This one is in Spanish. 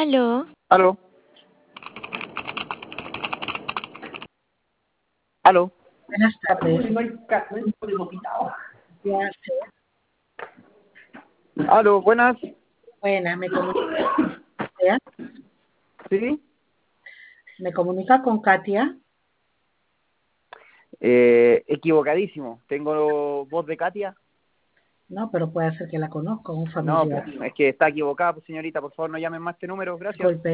Aló. Aló. Aló. Buenas tardes. Ya sé. Aló, buenas. Buena, ¿Sí? me comunica con Katia. Equivocadísimo. ¿Tengo voz de Katia? No, pero puede ser que la conozca, un No, familiar. pues, es que está equivocada, pues señorita. Por favor, no llamen más este número. Gracias. Disculpe.